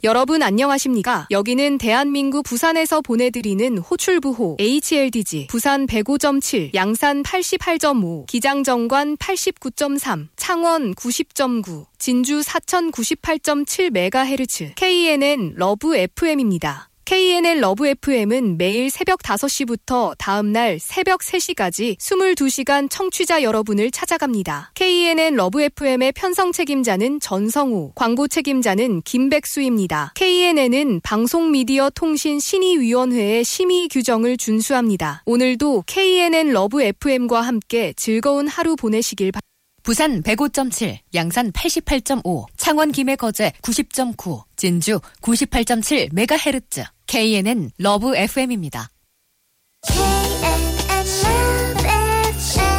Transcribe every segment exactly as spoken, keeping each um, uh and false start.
여러분 안녕하십니까? 여기는 대한민국 부산에서 보내드리는 호출부호 에이치엘디지 부산 백오 점 칠, 양산 팔십팔 점 오, 기장정관 팔십구 점 삼, 창원 구십 점 구, 진주 사천구십팔 점 칠 메가헤르츠 케이엔엔 러브 에프엠입니다. 케이엔엘 러브 에프엠은 매일 새벽 다섯 시부터 다음날 새벽 세 시까지 이십이 시간 청취자 여러분을 찾아갑니다. 케이엔엘 러브 에프엠의 편성 책임자는 전성우, 광고 책임자는 김백수입니다. 케이엔엔은 방송미디어통신심의위원회의 심의 규정을 준수합니다. 오늘도 케이엔엘 러브 에프엠과 함께 즐거운 하루 보내시길 바랍니다. 부산 백오 점 칠, 양산 팔십팔 점 오, 창원 김해거제 구십 점 구, 진주 구십팔 점 칠 메가헤르츠 케이엔엔 러브 에프엠입니다. 케이엔엔 러브 에프엠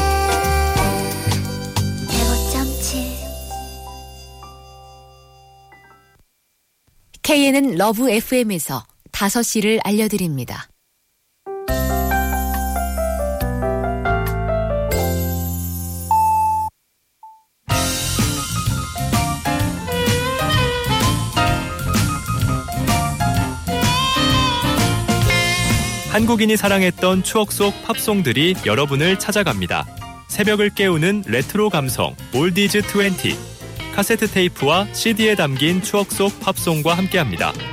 백오 점 칠 케이엔엔 러브 에프엠에서 다섯 시를 알려드립니다. 한국인이 사랑했던 추억 속 팝송들이 여러분을 찾아갑니다. 새벽을 깨우는 레트로 감성 올디즈 이십. 카세트 테이프와 씨디에 담긴 추억 속 팝송과 함께합니다.